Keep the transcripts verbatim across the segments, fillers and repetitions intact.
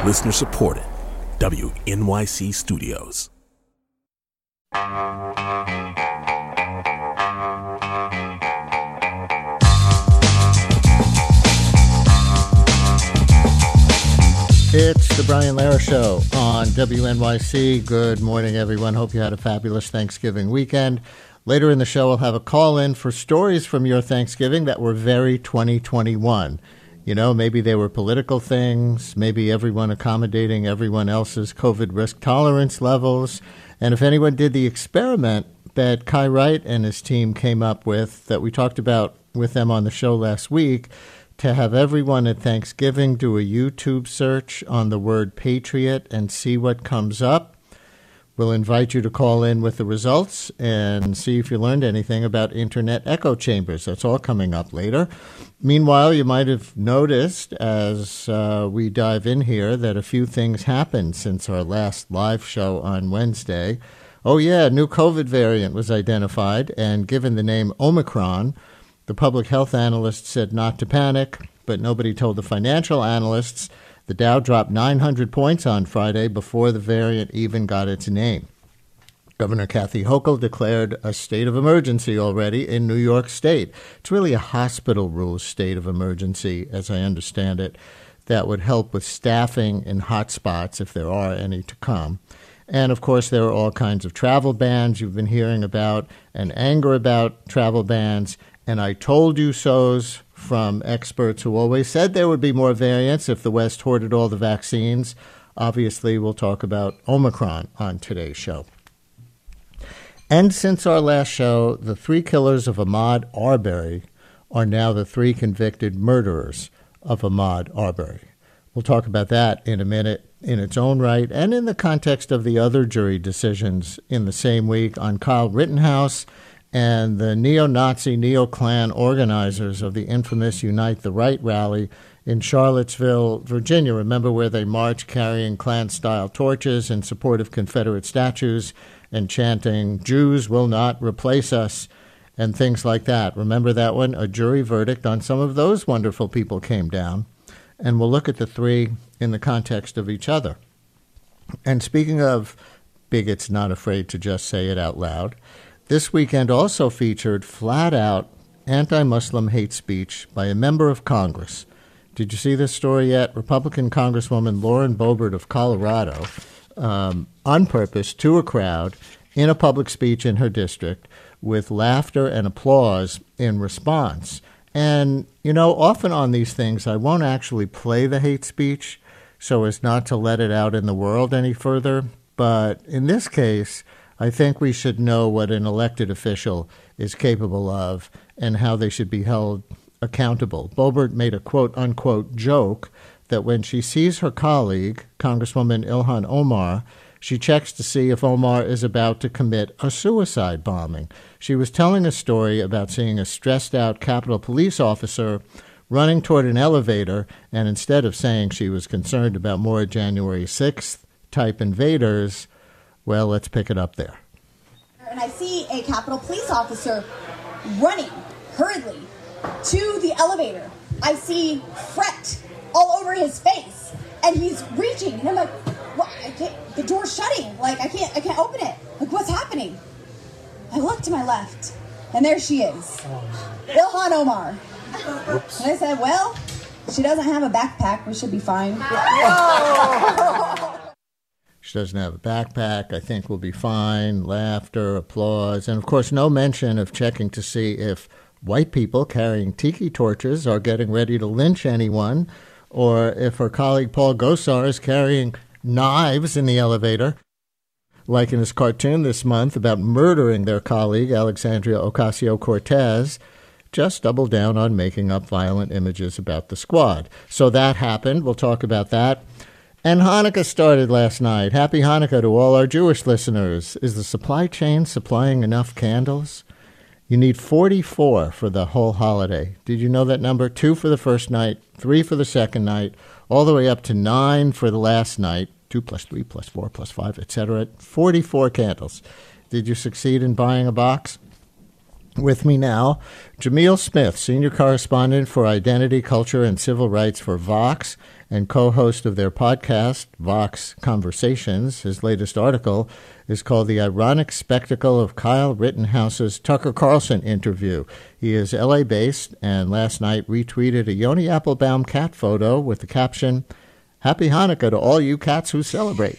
Listener supported. W N Y C Studios. It's the Brian Lehrer Show on W N Y C. Good morning, everyone. Hope you had a fabulous Thanksgiving weekend. Later in the show, we'll have a call-in for stories from your Thanksgiving that were very twenty twenty-one. You know, maybe they were political things, maybe everyone accommodating everyone else's COVID risk tolerance levels. And if anyone did the experiment that Kai Wright and his team came up with, that we talked about with them on the show last week, to have everyone at Thanksgiving do a YouTube search on the word Patriot and see what comes up. We'll invite you to call in with the results and see if you learned anything about internet echo chambers. That's all coming up later. Meanwhile, you might have noticed as uh, we dive in here that a few things happened since our last live show on Wednesday. Oh, yeah, a new COVID variant was identified, and given the name Omicron, the public health analysts said not to panic, but nobody told the financial analysts. The Dow dropped nine hundred points on Friday before the variant even got its name. Governor Kathy Hochul declared a state of emergency already in New York State. It's really a hospital rules state of emergency, as I understand it, that would help with staffing in hot spots if there are any to come. And, of course, there are all kinds of travel bans you've been hearing about and anger about travel bans. And I told you so's from experts who always said there would be more variants if the West hoarded all the vaccines. Obviously, we'll talk about Omicron on today's show. And since our last show, the three killers of Ahmaud Arbery are now the three convicted murderers of Ahmaud Arbery. We'll talk about that in a minute in its own right and in the context of the other jury decisions in the same week on Kyle Rittenhouse and the neo-Nazi, neo-Klan organizers of the infamous Unite the Right rally in Charlottesville, Virginia. Remember where they marched carrying Klan-style torches in support of Confederate statues and chanting, "Jews will not replace us," and things like that. Remember that one? A jury verdict on some of those wonderful people came down. And we'll look at the three in the context of each other. And speaking of bigots not afraid to just say it out loud, this weekend also featured flat-out anti-Muslim hate speech by a member of Congress. Did you see this story yet? Republican Congresswoman Lauren Boebert of Colorado, um, on purpose to a crowd in a public speech in her district with laughter and applause in response. And, you know, often on these things, I won't actually play the hate speech so as not to let it out in the world any further. But in this case, I think we should know what an elected official is capable of and how they should be held accountable. Boebert made a quote-unquote joke that when she sees her colleague, Congresswoman Ilhan Omar, she checks to see if Omar is about to commit a suicide bombing. She was telling a story about seeing a stressed-out Capitol Police officer running toward an elevator, and instead of saying she was concerned about more January sixth-type invaders, well, let's pick it up there. And I see a Capitol Police officer running hurriedly to the elevator. I see fret all over his face, and he's reaching, and I'm like, what? I can't, the door's shutting. Like, I can't, I can't open it. Like, what's happening? I look to my left, and there she is, Ilhan Omar. Oops. And I said, well, she doesn't have a backpack. We should be fine. She doesn't have a backpack. I think we'll be fine. Laughter, applause, and, of course, no mention of checking to see if white people carrying tiki torches are getting ready to lynch anyone, or if her colleague Paul Gosar is carrying knives in the elevator, like in his cartoon this month about murdering their colleague, Alexandria Ocasio-Cortez. Just double down on making up violent images about the squad. So that happened. We'll talk about that. And Hanukkah started last night. Happy Hanukkah to all our Jewish listeners. Is the supply chain supplying enough candles? You need forty-four for the whole holiday. Did you know that number? Two for the first night, three for the second night, all the way up to nine for the last night. Two plus three plus four plus five, et cetera. forty-four candles. Did you succeed in buying a box? With me now, Jamil Smith, senior correspondent for identity, culture, and civil rights for Vox and co-host of their podcast, Vox Conversations. His latest article is called The Ironic Spectacle of Kyle Rittenhouse's Tucker Carlson Interview. He is L A-based and last night retweeted a Yoni Applebaum cat photo with the caption, "Happy Hanukkah to all you cats who celebrate."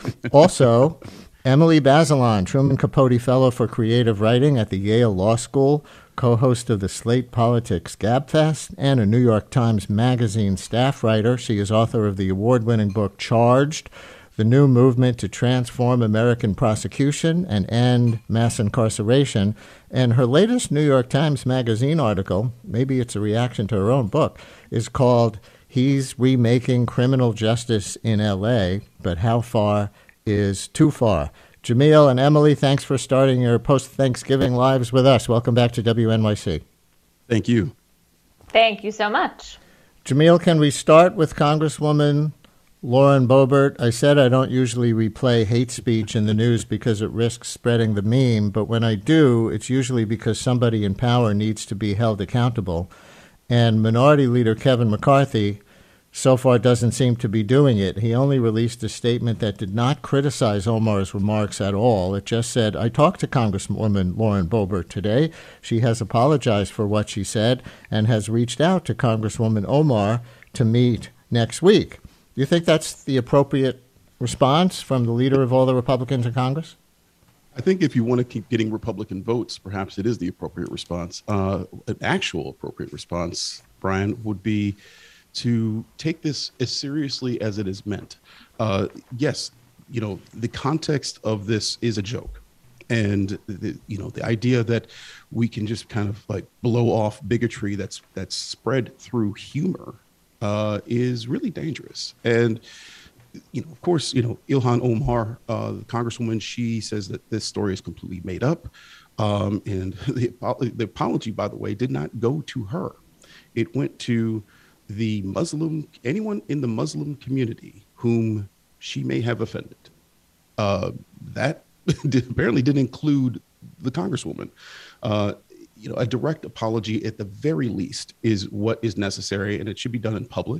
Also, Emily Bazelon, Truman Capote Fellow for Creative Writing at the Yale Law School, co-host of the Slate Politics Gabfest, and a New York Times Magazine staff writer. She is author of the award-winning book Charged, The New Movement to Transform American Prosecution and End Mass Incarceration. And her latest New York Times Magazine article, maybe it's a reaction to her own book, is called He's Remaking Criminal Justice in L A, but How Far is Too Far. Jamil and Emily, thanks for starting your post-Thanksgiving lives with us. Welcome back to W N Y C. Thank you. Thank you so much. Jamil, can we start with Congresswoman Lauren Boebert? I said I don't usually replay hate speech in the news because it risks spreading the meme, but when I do, it's usually because somebody in power needs to be held accountable. And Minority Leader Kevin McCarthy so far doesn't seem to be doing it. He only released a statement that did not criticize Omar's remarks at all. It just said, I talked to Congresswoman Lauren Boebert today. She has apologized for what she said and has reached out to Congresswoman Omar to meet next week. Do you think that's the appropriate response from the leader of all the Republicans in Congress? I think if you want to keep getting Republican votes, perhaps it is the appropriate response. Uh, an actual appropriate response, Brian, would be to take this as seriously as it is meant. Uh, yes, you know, the context of this is a joke. And, the, you know, the idea that we can just kind of like blow off bigotry that's that's spread through humor uh, is really dangerous. And, you know, of course, you know, Ilhan Omar, uh, the Congresswoman, she says that this story is completely made up. Um, and the, the apology, by the way, did not go to her. It went to the Muslim, anyone in the Muslim community whom she may have offended. Uh, that did, apparently didn't include the Congresswoman. Uh, you know, a direct apology at the very least is what is necessary, and it should be done in public.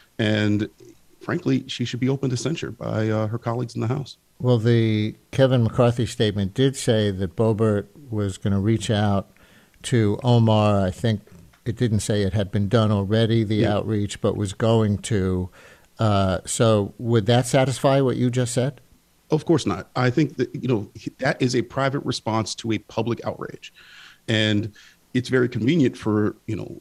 And frankly, she should be open to censure by uh, her colleagues in the House. Well, the Kevin McCarthy statement did say that Boebert was going to reach out to Omar. I think it didn't say it had been done already, the yeah. outreach, but was going to. Uh, so would that satisfy what you just said? Of course not. I think that, you know, that is a private response to a public outrage. And it's very convenient for, you know,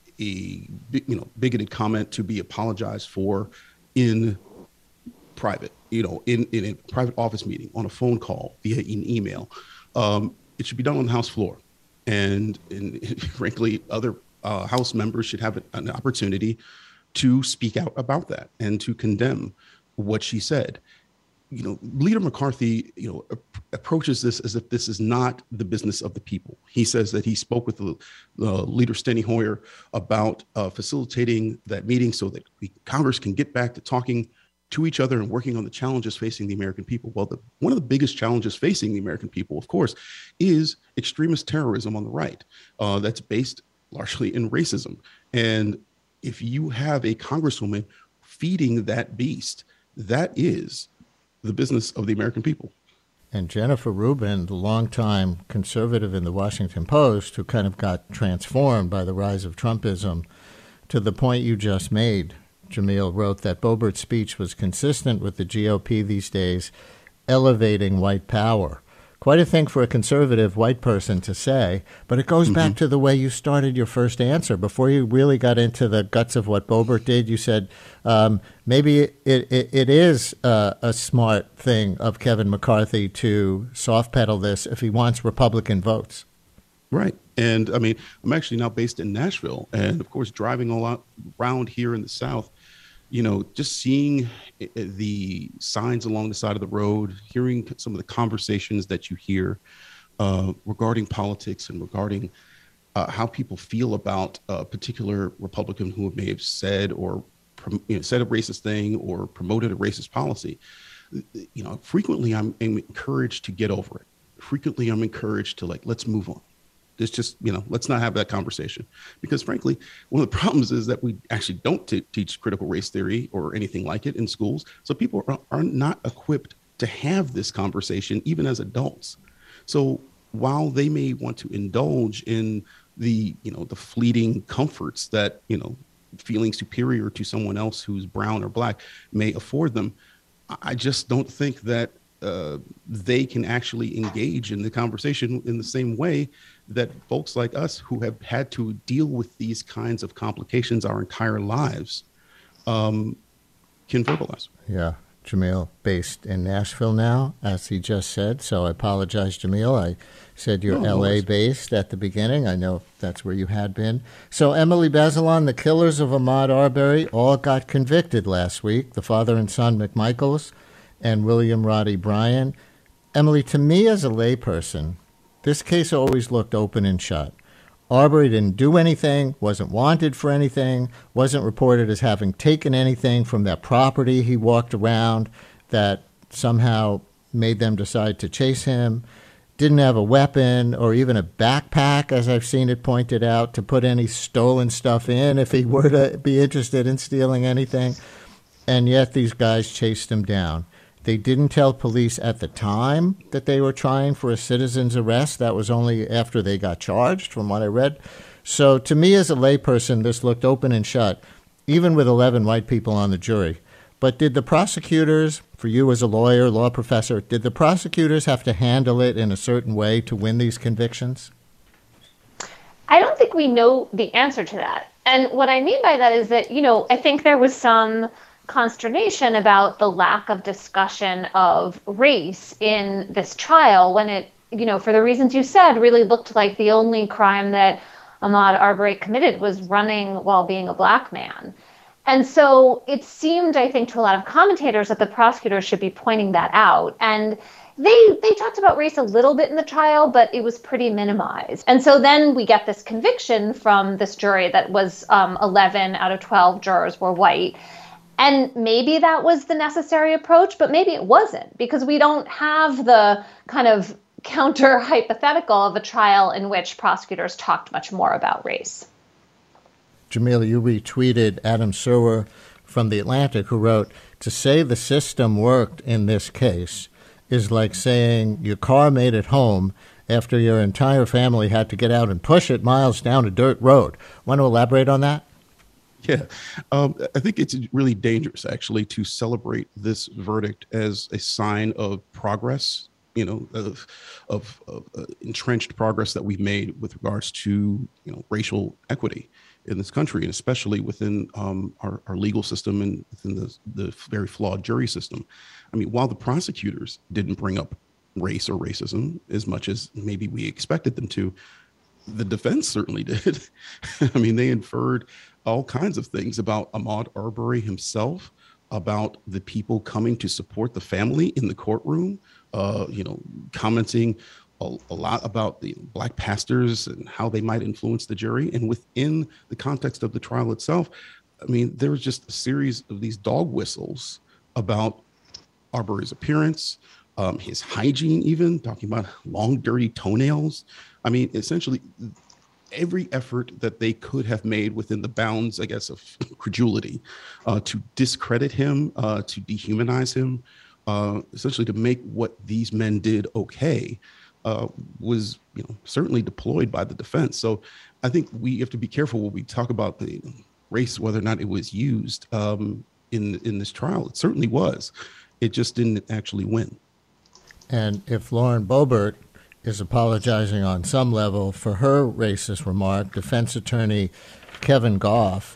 a you know bigoted comment to be apologized for in private, you know, in, in a private office meeting, on a phone call, via an email. Um, it should be done on the House floor. And, and frankly, other uh, House members should have an opportunity to speak out about that and to condemn what she said. You know, Leader McCarthy, you know, ap- approaches this as if this is not the business of the people. He says that he spoke with the, the Leader Steny Hoyer about uh, facilitating that meeting so that we, Congress can get back to talking to each other and working on the challenges facing the American people. Well, the, one of the biggest challenges facing the American people, of course, is extremist terrorism on the right. Uh, that's based largely in racism. And if you have a Congresswoman feeding that beast, that is the business of the American people. And Jennifer Rubin, the longtime conservative in the Washington Post, who kind of got transformed by the rise of Trumpism, to the point you just made, Jamil, wrote that Boebert's speech was consistent with the G O P these days, elevating white power. Quite a thing for a conservative white person to say, but it goes mm-hmm. back to the way you started your first answer. Before you really got into the guts of what Boebert did, you said um, maybe it, it, it is uh, a smart thing of Kevin McCarthy to soft pedal this if he wants Republican votes. Right. And I mean, I'm actually now based in Nashville, and of course, driving a lot around here in the South, you know, just seeing the signs along the side of the road, hearing some of the conversations that you hear uh, regarding politics and regarding uh, how people feel about a particular Republican who may have said or you know, said a racist thing or promoted a racist policy. You know, frequently I'm, I'm encouraged to get over it. Frequently I'm encouraged to like, let's move on. It's just, you know, let's not have that conversation, because frankly, one of the problems is that we actually don't t- teach critical race theory or anything like it in schools. So people are, are not equipped to have this conversation, even as adults. So while they may want to indulge in the, you know, the fleeting comforts that, you know, feeling superior to someone else who's brown or black may afford them, I just don't think that uh, they can actually engage in the conversation in the same way that folks like us who have had to deal with these kinds of complications our entire lives um, can verbalize. Yeah. Jamil, based in Nashville now, as he just said. So I apologize, Jamil. I said you're No, L A no based at the beginning. I know that's where you had been. So Emily Bazelon, the killers of Ahmaud Arbery, all got convicted last week, the father and son McMichaels and William Roddy Bryan. Emily, to me as a layperson, this case always looked open and shut. Arbery didn't do anything, wasn't wanted for anything, wasn't reported as having taken anything from that property he walked around that somehow made them decide to chase him, didn't have a weapon or even a backpack, as I've seen it pointed out, to put any stolen stuff in if he were to be interested in stealing anything. And yet these guys chased him down. They didn't tell police at the time that they were trying for a citizen's arrest. That was only after they got charged, from what I read. So to me as a layperson, this looked open and shut, even with eleven white people on the jury. But did the prosecutors, for you as a lawyer, law professor, did the prosecutors have to handle it in a certain way to win these convictions? I don't think we know the answer to that. And what I mean by that is that, you know, I think there was some consternation about the lack of discussion of race in this trial when it, you know, for the reasons you said, really looked like the only crime that Ahmaud Arbery committed was running while being a black man. And so it seemed, I think, to a lot of commentators that the prosecutors should be pointing that out. And they they talked about race a little bit in the trial, but it was pretty minimized. And so then we get this conviction from this jury that was um, eleven out of twelve jurors were white. And maybe that was the necessary approach, but maybe it wasn't, because we don't have the kind of counter hypothetical of a trial in which prosecutors talked much more about race. Jamila, you retweeted Adam Serwer from The Atlantic, who wrote, "To say the system worked in this case is like saying your car made it home after your entire family had to get out and push it miles down a dirt road." Want to elaborate on that? Yeah, um, I think it's really dangerous, actually, to celebrate this verdict as a sign of progress, you know, of, of, of uh, entrenched progress that we've made with regards to, you know, racial equity in this country, and especially within um, our, our legal system and within the, the very flawed jury system. I mean, while the prosecutors didn't bring up race or racism as much as maybe we expected them to, the defense certainly did. I mean, they inferred all kinds of things about Ahmaud Arbery himself, about the people coming to support the family in the courtroom, uh, you know, commenting a, a lot about the black pastors and how they might influence the jury. And within the context of the trial itself, I mean, there was just a series of these dog whistles about Arbery's appearance, um, his hygiene, even talking about long, dirty toenails. I mean, essentially, every effort that they could have made within the bounds, I guess, of credulity uh, to discredit him, uh, to dehumanize him, uh, essentially to make what these men did okay, uh, was, you know, certainly deployed by the defense. So I think we have to be careful when we talk about the race, whether or not it was used um, in in this trial. It certainly was. It just didn't actually win. And if Lauren Boebert is apologizing on some level for her racist remark, defense attorney Kevin Goff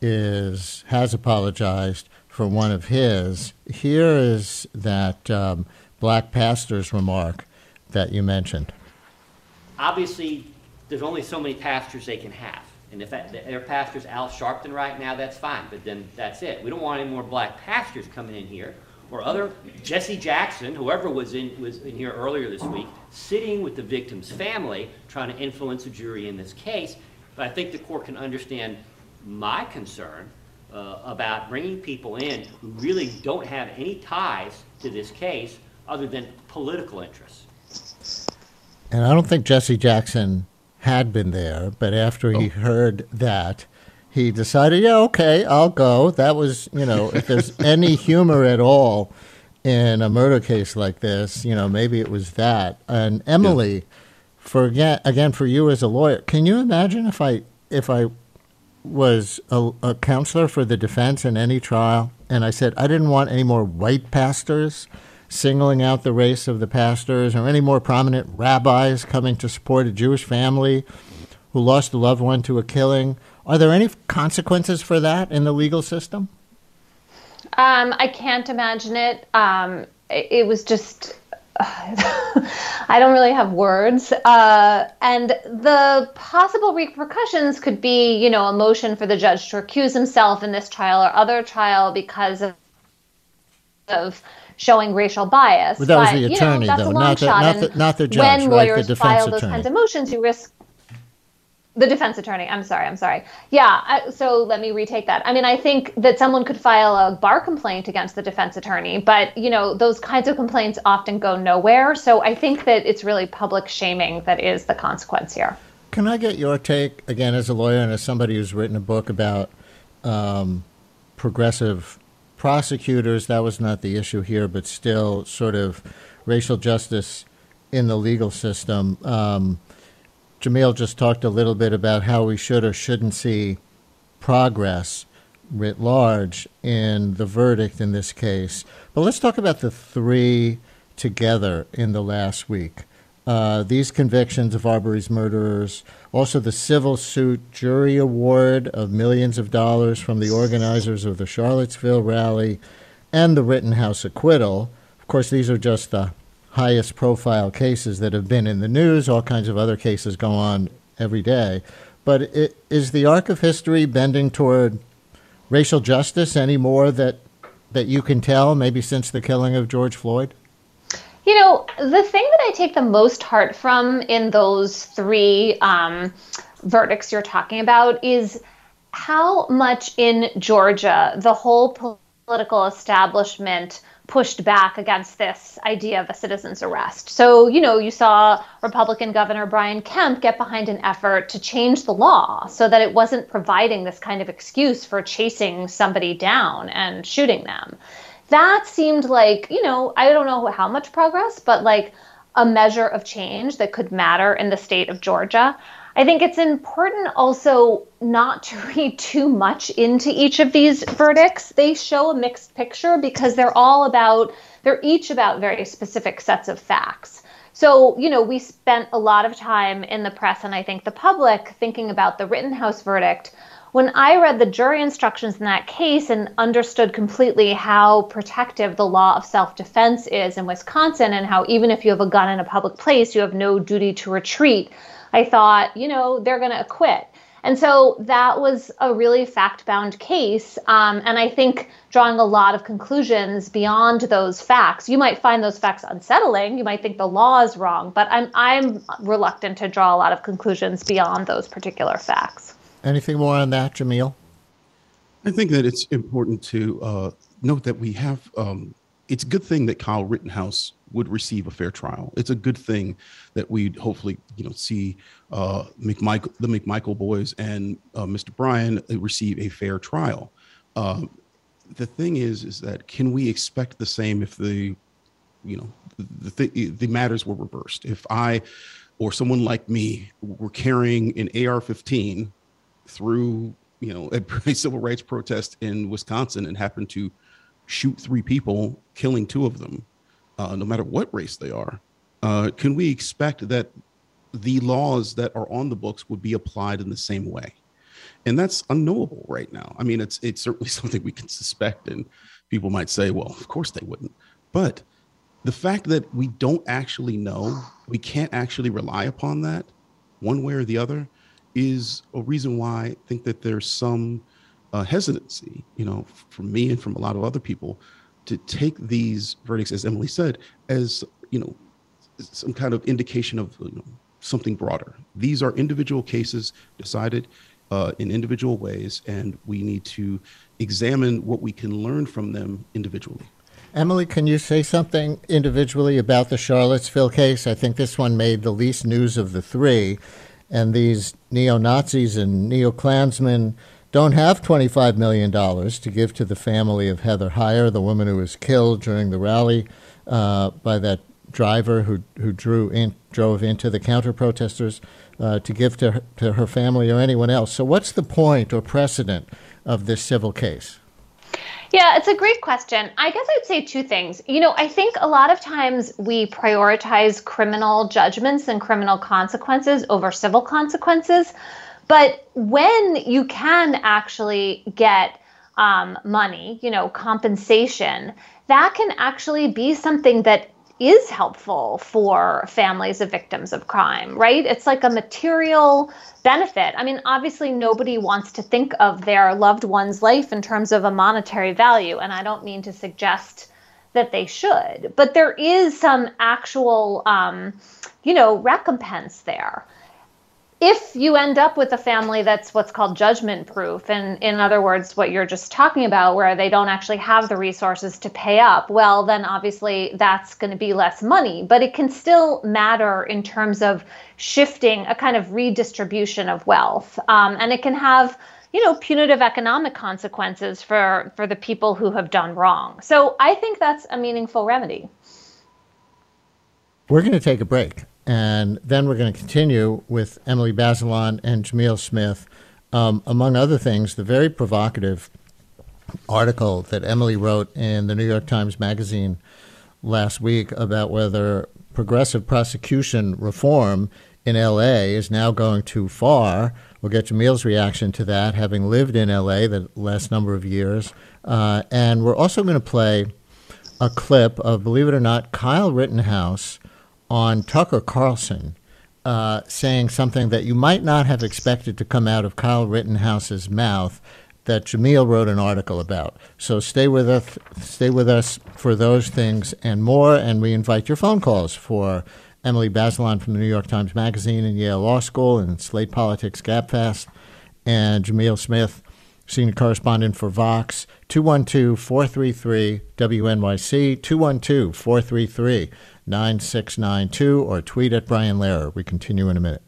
is has apologized for one of his. Here is that um, black pastor's remark that you mentioned. Obviously, there's only so many pastors they can have. And if that, their pastor's Al Sharpton right now, that's fine, but then that's it. We don't want any more black pastors coming in here, or other Jesse Jackson, whoever was in was in here earlier this week, sitting with the victim's family, trying to influence a jury in this case. But I think the court can understand my concern uh, about bringing people in who really don't have any ties to this case other than political interests. And I don't think Jesse Jackson had been there, but after he oh. heard that, he decided, yeah, okay, I'll go. That was, you know, if there's any humor at all in a murder case like this, you know, maybe it was that. And Emily, yeah. for again, again, for you as a lawyer, can you imagine if I if I was a, a counselor for the defense in any trial, and I said I didn't want any more white pastors singling out the race of the pastors, or any more prominent rabbis coming to support a Jewish family who lost a loved one to a killing? Are there any consequences for that in the legal system? Um, I can't imagine it. Um, it, it was just, uh, I don't really have words. Uh, and the possible repercussions could be, you know, a motion for the judge to recuse himself in this trial or other trial because of, of showing racial bias. Well, that was but, the attorney, you know, that's though, a long not the, shot. not, the, not the judge, when right? lawyers The defense file those attorney. kinds of motions, you risk the defense attorney. I'm sorry. I'm sorry. Yeah. I, so let me retake that. I mean, I think that someone could file a bar complaint against the defense attorney, but, you know, those kinds of complaints often go nowhere. So I think that it's really public shaming that is the consequence here. Can I get your take, again, as a lawyer and as somebody who's written a book about um, progressive prosecutors? That was not the issue here, but still sort of racial justice in the legal system. Um, Jamil just talked a little bit about how we should or shouldn't see progress writ large in the verdict in this case. But let's talk about the three together in the last week. Uh, these convictions of Arbery's murderers, also the civil suit jury award of millions of dollars from the organizers of the Charlottesville rally, and the Rittenhouse acquittal. Of course, these are just the highest profile cases that have been in the news. All kinds of other cases go on every day. But it, is the arc of history bending toward racial justice any more that that you can tell, maybe since the killing of George Floyd? You know, the thing that I take the most heart from in those three um, verdicts you're talking about is how much in Georgia the whole political establishment pushed back against this idea of a citizen's arrest. So, you know, you saw Republican Governor Brian Kemp get behind an effort to change the law so that it wasn't providing this kind of excuse for chasing somebody down and shooting them. That seemed like, you know, I don't know how much progress, but like a measure of change that could matter in the state of Georgia. I think it's important also not to read too much into each of these verdicts. They show a mixed picture because they're all about, they're each about very specific sets of facts. So, you know, we spent a lot of time in the press and I think the public thinking about the Rittenhouse verdict. When I read the jury instructions in that case and understood completely how protective the law of self-defense is in Wisconsin and how even if you have a gun in a public place, you have no duty to retreat, I thought, you know, they're going to acquit. And so that was a really fact-bound case. Um, and I think drawing a lot of conclusions beyond those facts. You might find those facts unsettling. You might think the law is wrong, but I'm I'm reluctant to draw a lot of conclusions beyond those particular facts. Anything more on that, Jamil? I think that it's important to uh, note that we have, um, it's a good thing that Kyle Rittenhouse would receive a fair trial. It's a good thing that we'd hopefully, you know, see uh, McMichael, the McMichael boys and uh, Mister Bryan receive a fair trial. Um, the thing is, is that can we expect the same if the, you know, the, the, the matters were reversed? If I or someone like me were carrying an A R fifteen through, you know, a civil rights protest in Wisconsin and happened to shoot three people, killing two of them, uh, no matter what race they are, uh, can we expect that the laws that are on the books would be applied in the same way? And that's unknowable right now. I mean, it's it's certainly something we can suspect, and people might say, well, of course they wouldn't. But the fact that we don't actually know, we can't actually rely upon that one way or the other, is a reason why I think that there's some uh, hesitancy, you know, from me and from a lot of other people to take these verdicts, as Emily said, as, you know, some kind of indication of, you know, something broader. These are individual cases decided uh, in individual ways, and we need to examine what we can learn from them individually. Emily, can you say something individually about the Charlottesville case? I think this one made the least news of the three. and these neo-Nazis and neo-Klansmen don't have twenty-five million dollars to give to the family of Heather Heyer, the woman who was killed during the rally uh, by that driver who who drew in, drove into the counter-protesters, uh, to give to her, to her family or anyone else. So what's the point or precedent of this civil case? Yeah, it's a great question. I guess I'd say two things. You know, I think a lot of times we prioritize criminal judgments and criminal consequences over civil consequences. But when you can actually get um, money, you know, compensation, that can actually be something that is helpful for families of victims of crime, right? It's like a material benefit. I mean, obviously, nobody wants to think of their loved one's life in terms of a monetary value, and I don't mean to suggest that they should, but there is some actual, um, you know, recompense there. If you end up with a family that's what's called judgment proof, and in other words, what you're just talking about, where they don't actually have the resources to pay up, well, then obviously that's going to be less money. But it can still matter in terms of shifting a kind of redistribution of wealth. Um, and it can have, you know, punitive economic consequences for, for the people who have done wrong. So I think that's a meaningful remedy. We're going to take a break. And then we're going to continue with Emily Bazelon and Jamil Smith. Um, among other things, the very provocative article that Emily wrote in the New York Times Magazine last week about whether progressive prosecution reform in L A is now going too far. We'll get Jamil's reaction to that, having lived in L A the last number of years. Uh, and we're also going to play a clip of, believe it or not, Kyle Rittenhouse on Tucker Carlson, uh, saying something that you might not have expected to come out of Kyle Rittenhouse's mouth that Jamil wrote an article about. So stay with us, stay with us for those things and more, and we invite your phone calls for Emily Bazelon from the New York Times Magazine and Yale Law School and Slate Politics Gabfest, and Jamil Smith, senior correspondent for Vox, two one two, four three three, W N Y C, two one two, four three three, nine six nine two, or tweet at Brian Lehrer. We continue in a minute.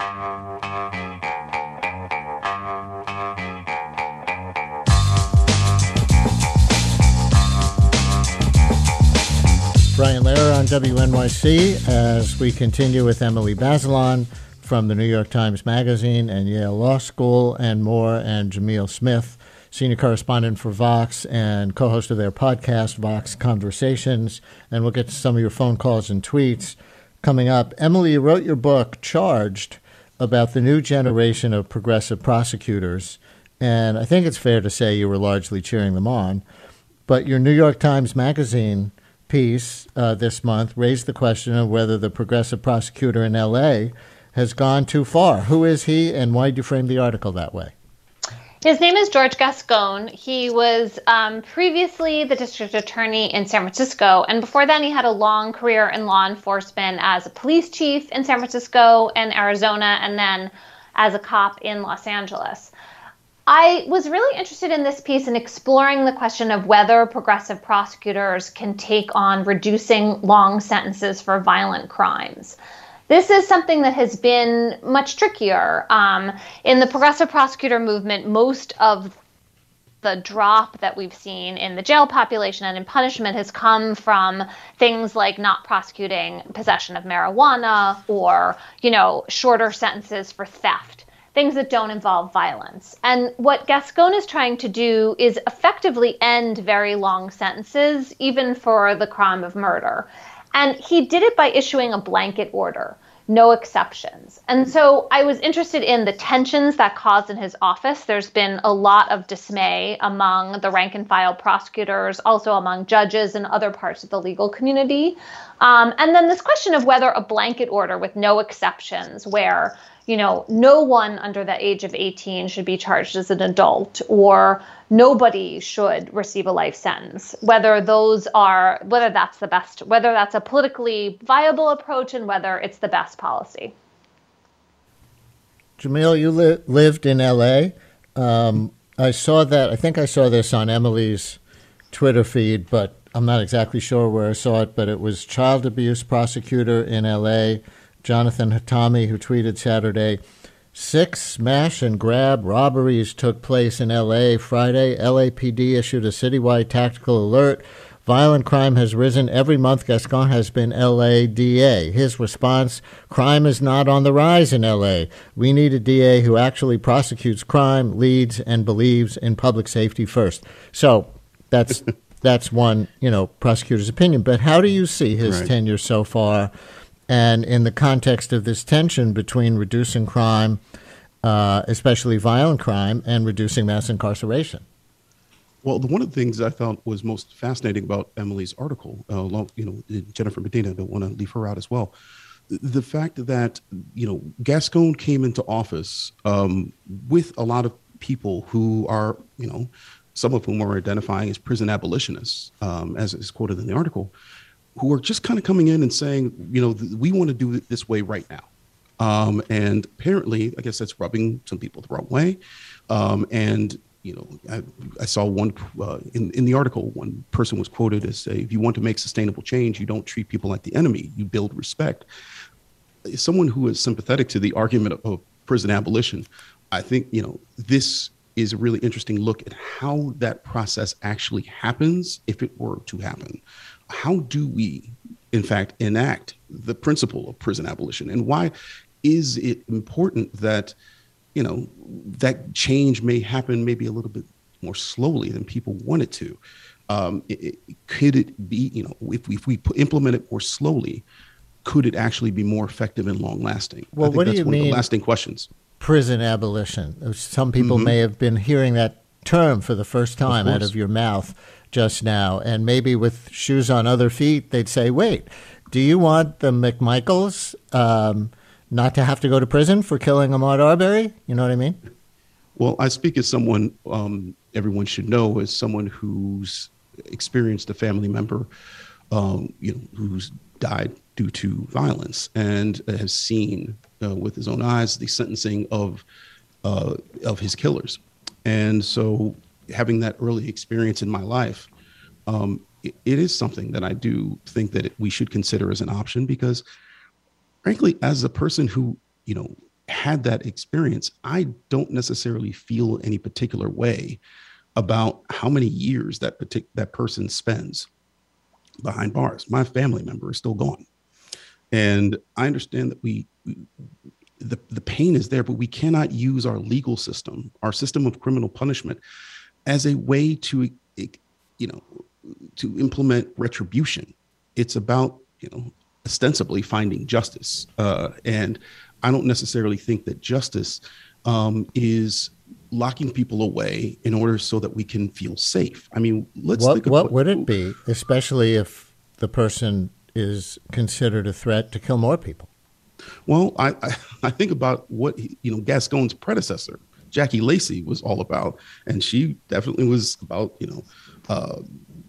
Brian Lehrer on W N Y C as we continue with Emily Bazelon from the New York Times Magazine and Yale Law School and more, and Jamil Smith, senior correspondent for Vox and co-host of their podcast, Vox Conversations. And we'll get to some of your phone calls and tweets coming up. Emily, you wrote your book, Charged, about the new generation of progressive prosecutors. And I think it's fair to say you were largely cheering them on. But your New York Times Magazine piece uh, this month raised the question of whether the progressive prosecutor in L A has gone too far. Who is he, and why did you frame the article that way? His name is George Gascon. He was um, previously the district attorney in San Francisco, and before then he had a long career in law enforcement as a police chief in San Francisco and Arizona, and then as a cop in Los Angeles. I was really interested in this piece in exploring the question of whether progressive prosecutors can take on reducing long sentences for violent crimes. This is something that has been much trickier. Um, in the progressive prosecutor movement, most of the drop that we've seen in the jail population and in punishment has come from things like not prosecuting possession of marijuana or, you know, shorter sentences for theft, things that don't involve violence. And what Gascon is trying to do is effectively end very long sentences, even for the crime of murder. And he did it by issuing a blanket order, no exceptions. And so I was interested in the tensions that caused in his office. There's been a lot of dismay among the rank and file prosecutors, also among judges and other parts of the legal community. Um, and then this question of whether a blanket order with no exceptions, where, you know, no one under the age of eighteen should be charged as an adult, or nobody should receive a life sentence, whether those are, whether that's the best, whether that's a politically viable approach and whether it's the best policy. Jamil, you li- lived in L A. Um, I saw that, I think I saw this on Emily's Twitter feed, but I'm not exactly sure where I saw it, but it was child abuse prosecutor in L A, Jonathan Hatami, who tweeted Saturday, six smash and grab robberies took place in L A Friday. L A P D issued a citywide tactical alert. Violent crime has risen every month. Gascon has been L A D A. His response, crime is not on the rise in L A. We need a D A who actually prosecutes crime, leads, and believes in public safety first. So that's that's one, you know, prosecutor's opinion. But how do you see his right. tenure so far? And in the context of this tension between reducing crime, uh, especially violent crime, and reducing mass incarceration? Well, the, one of the things I found was most fascinating about Emily's article, uh, along, you know, Jennifer Medina, I don't want to leave her out as well. The, the fact that, you know, Gascon came into office um, with a lot of people who are, you know, some of whom are identifying as prison abolitionists, um, as is quoted in the article, who are just kind of coming in and saying, you know, th- we want to do it this way right now. Um, and apparently, I guess that's rubbing some people the wrong way. Um, and You know, I, I saw one uh, in, in the article, one person was quoted as say, if you want to make sustainable change, you don't treat people like the enemy, you build respect. As someone who is sympathetic to the argument of, of prison abolition, I think, you know, this is a really interesting look at how that process actually happens if it were to happen. How do we, in fact, enact the principle of prison abolition? And why is it important that, you know, that change may happen maybe a little bit more slowly than people want it to? Um, it, it, could it be, you know, if we, if we put, implement it more slowly, could it actually be more effective and long lasting? Well, I think what that's do you one mean? Of the lasting questions. Prison abolition. Some people mm-hmm. may have been hearing that term for the first time of out of your mouth just now, and maybe with shoes on other feet, they'd say, "Wait, do you want the McMichaels um, not to have to go to prison for killing Ahmaud Arbery?" You know what I mean? Well, I speak as someone um, everyone should know, as someone who's experienced a family member, um, you know, who's died due to violence, and has seen uh, with his own eyes the sentencing of uh, of his killers. And so, having that early experience in my life, um, it, it is something that I do think that it, we should consider as an option, because, frankly, as a person who, you know, had that experience, I don't necessarily feel any particular way about how many years that partic- that person spends behind bars. My family member is still gone. And I understand that we, we the, the pain is there, but we cannot use our legal system, our system of criminal punishment, as a way to, you know, to implement retribution. It's about, you know, ostensibly finding justice. Uh, and I don't necessarily think that justice um, is locking people away in order so that we can feel safe. I mean, let's what, think of what what would it be, especially if the person is considered a threat to kill more people? Well, I, I, I think about what, you know, Gascon's predecessor, Jackie Lacey, was all about. And she definitely was about, you know, uh,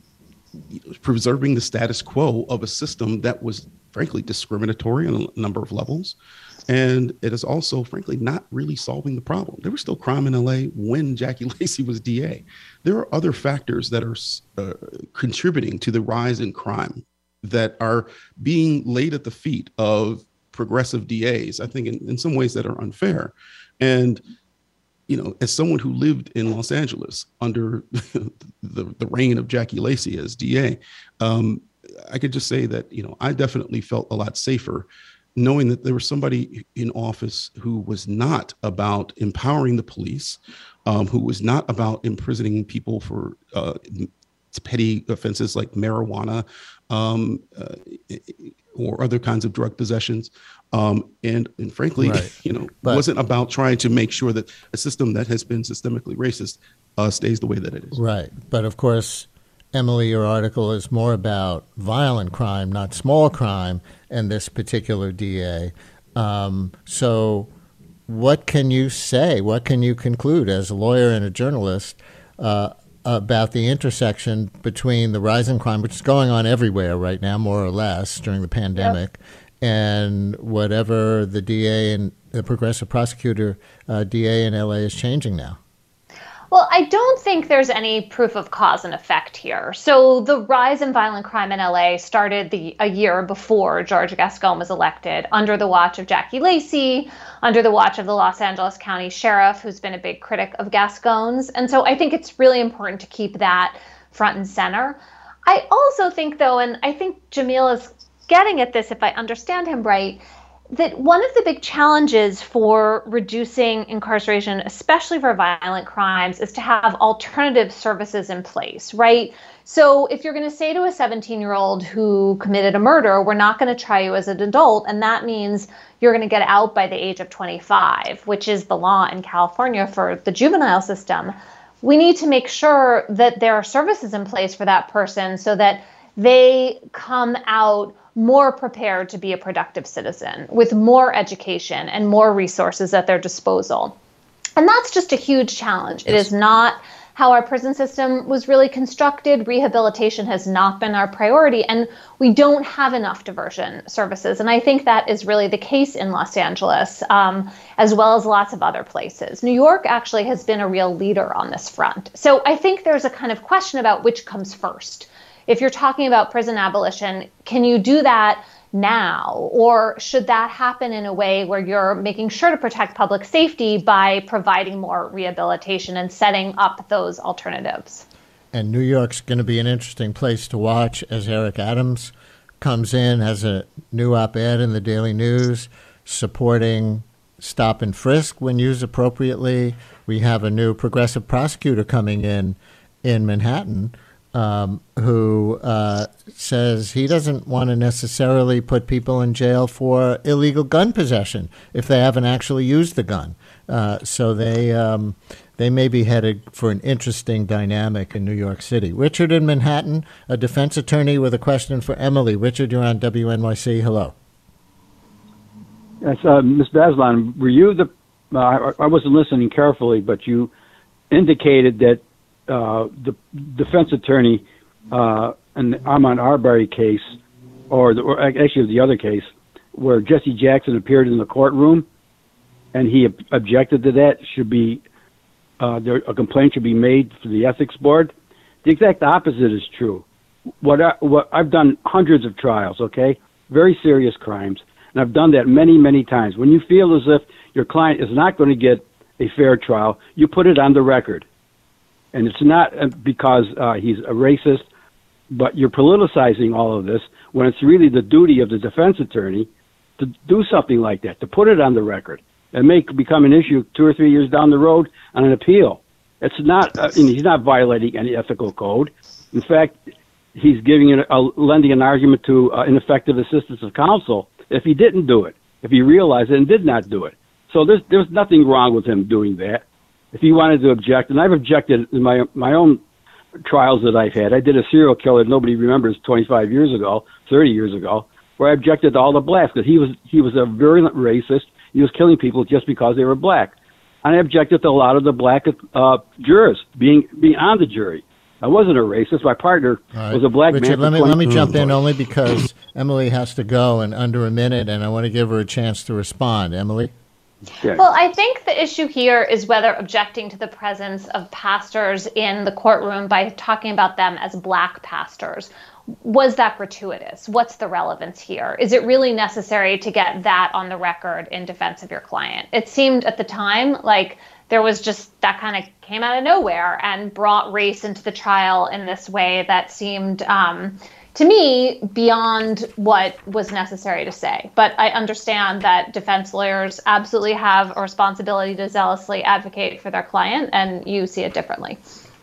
preserving the status quo of a system that was, frankly, discriminatory on a number of levels. And it is also, frankly, not really solving the problem. There was still crime in L A when Jackie Lacey was D A. There are other factors that are uh, contributing to the rise in crime that are being laid at the feet of progressive D As, I think, in, in some ways that are unfair. And, you know, as someone who lived in Los Angeles under the, the reign of Jackie Lacey as D A, um, I could just say that, you know, I definitely felt a lot safer knowing that there was somebody in office who was not about empowering the police, um, who was not about imprisoning people for uh, petty offenses like marijuana um, uh, or other kinds of drug possessions. Um, and, and frankly, right. you know, but, wasn't about trying to make sure that a system that has been systemically racist uh, stays the way that it is. Right. But of course, Emily, your article is more about violent crime, not small crime, and this particular D A. Um, so what can you say? What can you conclude as a lawyer and a journalist uh, about the intersection between the rise in crime, which is going on everywhere right now, more or less, during the pandemic, yep. and whatever the D A and the progressive prosecutor uh, D A in L A is changing now? Well, I don't think there's any proof of cause and effect here. So the rise in violent crime in L A started the, a year before George Gascon was elected, under the watch of Jackie Lacey, under the watch of the Los Angeles County Sheriff, who's been a big critic of Gascon's. And so I think it's really important to keep that front and center. I also think, though, and I think Jamil is getting at this if I understand him right, that one of the big challenges for reducing incarceration, especially for violent crimes, is to have alternative services in place, right? So if you're going to say to a seventeen-year-old who committed a murder, we're not going to try you as an adult, and that means you're going to get out by the age of twenty-five, which is the law in California for the juvenile system, we need to make sure that there are services in place for that person so that they come out more prepared to be a productive citizen with more education and more resources at their disposal. And that's just a huge challenge. Yes. It is not how our prison system was really constructed. Rehabilitation has not been our priority, and we don't have enough diversion services. And I think that is really the case in Los Angeles, um, as well as lots of other places. New York actually has been a real leader on this front. So I think there's a kind of question about which comes first. If you're talking about prison abolition, can you do that now? Or should that happen in a way where you're making sure to protect public safety by providing more rehabilitation and setting up those alternatives? And New York's going to be an interesting place to watch as Eric Adams comes in, has a new op-ed in the Daily News supporting stop and frisk when used appropriately. We have a new progressive prosecutor coming in in Manhattan, Um, who uh, says he doesn't want to necessarily put people in jail for illegal gun possession if they haven't actually used the gun. Uh, so they um, they may be headed for an interesting dynamic in New York City. Richard in Manhattan, a defense attorney with a question for Emily. Richard, you're on W N Y C. Hello. Yes, uh, Miz Bazelon, were you the? Uh, I wasn't listening carefully, but you indicated that Uh, the defense attorney uh, in the Ahmaud Arbery case, or, the, or actually the other case, where Jesse Jackson appeared in the courtroom, and he ob- objected to that, should be uh, there, a complaint should be made for the ethics board. The exact opposite is true. What I, what I've done hundreds of trials, okay, very serious crimes, and I've done that many, many times. When you feel as if your client is not going to get a fair trial, you put it on the record. And it's not because uh, he's a racist, but you're politicizing all of this when it's really the duty of the defense attorney to do something like that, to put it on the record. It may become an issue two or three years down the road on an appeal. It's not, uh, he's not violating any ethical code. In fact, he's giving an, a, lending an argument to uh, ineffective assistance of counsel if he didn't do it, if he realized it and did not do it. So there's, there's nothing wrong with him doing that. If he wanted to object, and I've objected in my my own trials that I've had. I did a serial killer nobody remembers twenty-five years ago, thirty years ago, where I objected to all the blacks because he was he was a virulent racist. He was killing people just because they were black, and I objected to a lot of the black uh, jurors being being on the jury. I wasn't a racist. My partner right. was a black Richard, man. Let me let me jump in only because Emily has to go in under a minute, and I want to give her a chance to respond. Emily. Okay. Well, I think the issue here is whether objecting to the presence of pastors in the courtroom by talking about them as black pastors, was that gratuitous? What's the relevance here? Is it really necessary to get that on the record in defense of your client? It seemed at the time like there was just that kind of came out of nowhere and brought race into the trial in this way that seemed um, to me, beyond what was necessary to say. But I understand that defense lawyers absolutely have a responsibility to zealously advocate for their client, and you see it differently.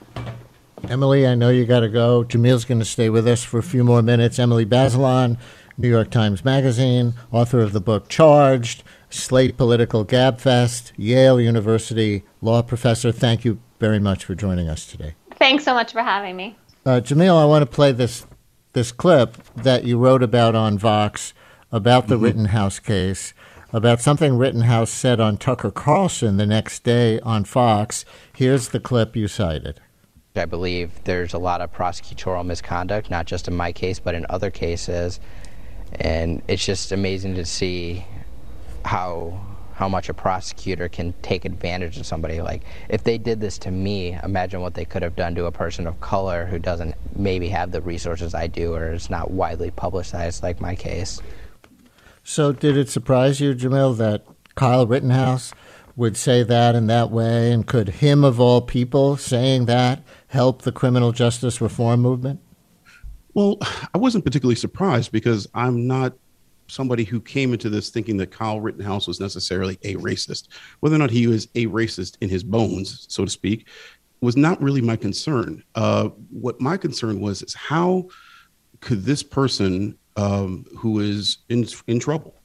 Emily, I know you got to go. Jamil's going to stay with us for a few more minutes. Emily Bazelon, New York Times Magazine, author of the book Charged, Slate Political Gabfest, Yale University law professor. Thank you very much for joining us today. Thanks so much for having me. Uh, Jamil, I want to play this this clip that you wrote about on Vox about the mm-hmm. Rittenhouse case, about something Rittenhouse said on Tucker Carlson the next day on Fox. Here's the clip you cited. I believe there's a lot of prosecutorial misconduct, not just in my case, but in other cases. And it's just amazing to see how how much a prosecutor can take advantage of somebody. Like, if they did this to me, imagine what they could have done to a person of color who doesn't maybe have the resources I do or is not widely publicized like my case. So did it surprise you, Jamil, that Kyle Rittenhouse would say that in that way? And could him, of all people, saying that help the criminal justice reform movement? Well, I wasn't particularly surprised because I'm not somebody who came into this thinking that Kyle Rittenhouse was necessarily a racist. Whether or not he was a racist in his bones, so to speak, was not really my concern. Uh, what my concern was is how could this person um, who is in, in trouble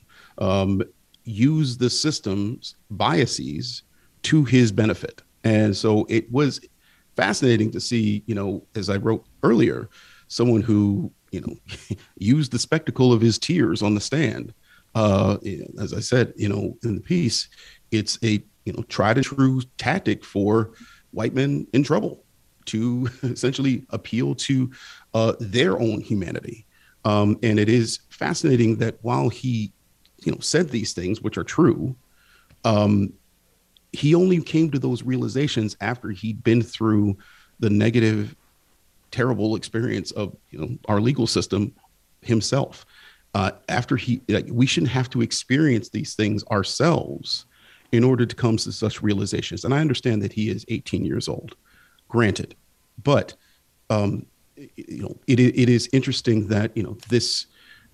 um, use the system's biases to his benefit? And so it was fascinating to see, you know, as I wrote earlier, someone who, you know, used the spectacle of his tears on the stand. Uh, as I said, you know, in the piece, it's a, you know, tried and true tactic for white men in trouble to essentially appeal to uh, their own humanity. Um, and it is fascinating that while he, you know, said these things, which are true, um, he only came to those realizations after he'd been through the negative, terrible experience of, you know, our legal system himself. Uh, after he, like, we shouldn't have to experience these things ourselves in order to come to such realizations. And I understand that he is eighteen years old, granted, but um, you know, it it is interesting that, you know, this,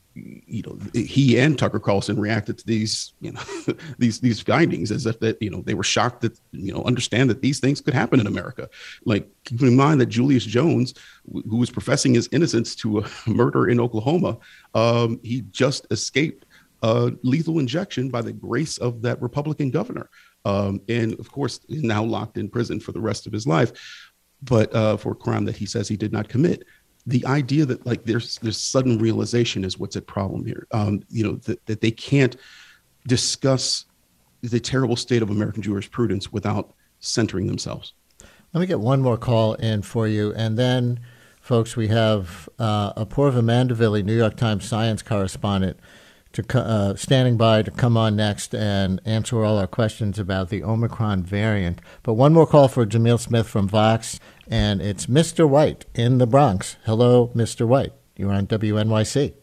you know, he and Tucker Carlson reacted to these, you know, these these findings as if that, you know, they were shocked that, you know, understand that these things could happen in America. Like, keeping in mind that Julius Jones, who was professing his innocence to a murder in Oklahoma, um, he just escaped uh, lethal injection by the grace of that Republican governor. Um, and of course, is now locked in prison for the rest of his life, but uh, for a crime that he says he did not commit. The idea that, like, there's there's sudden realization is what's at problem here. Um, you know, that, that they can't discuss the terrible state of American jurisprudence without centering themselves. Let me get one more call in for you. And then, folks, we have uh, Apoorva Mandavilli, New York Times science correspondent, to co- uh, standing by to come on next and answer all our questions about the Omicron variant. But one more call for Jamil Smith from Vox, and it's Mister White in the Bronx. Hello, Mister White. You're on W N Y C.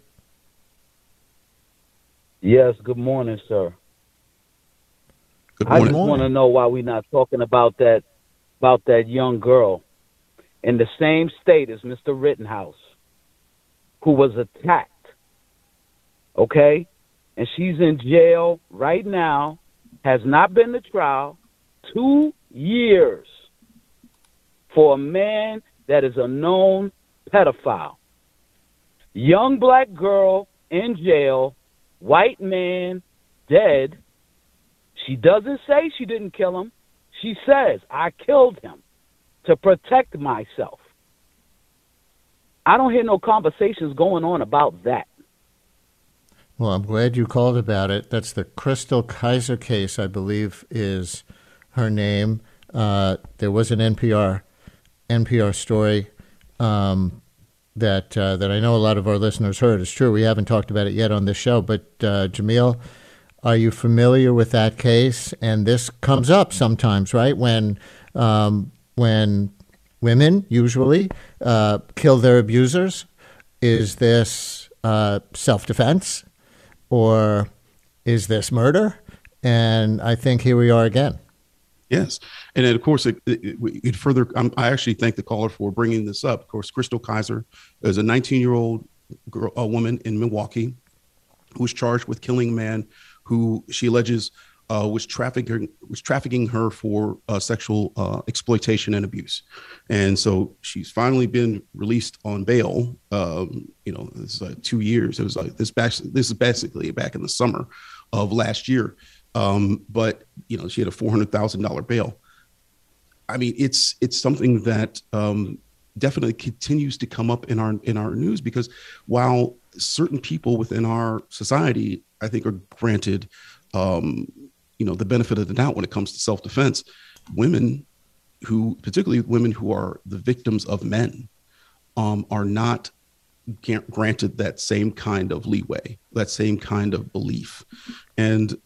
Yes, good morning, sir. Good I morning. just want to know why we're not talking about that about that young girl in the same state as Mister Rittenhouse, who was attacked. Okay? And she's in jail right now, has not been to trial, two years for a man that is a known pedophile. Young black girl in jail, white man dead. She doesn't say she didn't kill him. She says, I killed him to protect myself. I don't hear no conversations going on about that. Well, I'm glad you called about it. That's the Crystal Kaiser case, I believe, is her name. Uh, there was an N P R N P R story um, that uh, that I know a lot of our listeners heard. It's true. We haven't talked about it yet on this show. But uh, Jamil, are you familiar with that case? And this comes up sometimes, right? When um, when women usually uh, kill their abusers, is this uh, self-defense? Or is this murder? And I think here we are again. Yes. And then, of course, it, it, it further, um, I actually thank the caller for bringing this up. Of course, Crystal Kaiser is a nineteen-year-old girl, a woman in Milwaukee who was charged with killing a man who she alleges uh, was trafficking was trafficking her for uh, sexual uh, exploitation and abuse. And so she's finally been released on bail. Um, you know, it's like two years. It was like this. Back, this is basically back in the summer of last year. Um, but you know, she had a four hundred thousand dollars bail. I mean, it's it's something that um, definitely continues to come up in our in our news, because while certain people within our society, I think, are granted, um, you know, the benefit of the doubt when it comes to self-defense, women who, particularly women who are the victims of men, um, are not granted that same kind of leeway, that same kind of belief. And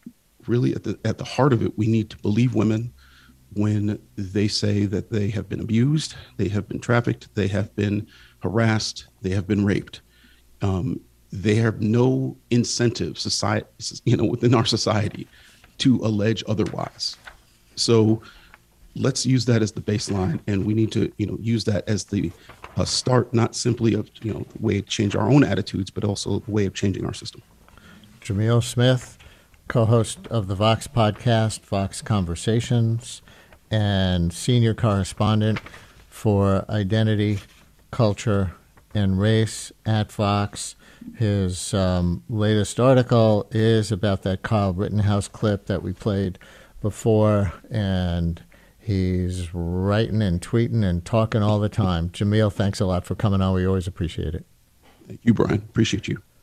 really at the at the heart of it, we need to believe women when they say that they have been abused, they have been trafficked, they have been harassed, they have been raped. Um, they have no incentive, society, you know, within our society, to allege otherwise. So let's use that as the baseline, and we need to, you know, use that as the uh, start, not simply of, you know, the way to change our own attitudes, but also the way of changing our system. Jamil Smith, co-host of the Vox podcast, Vox Conversations, and senior correspondent for identity, culture, and race at Vox. His um, latest article is about that Kyle Rittenhouse clip that we played before, and he's writing and tweeting and talking all the time. Jamil, thanks a lot for coming on. We always appreciate it. Thank you, Brian. Appreciate you.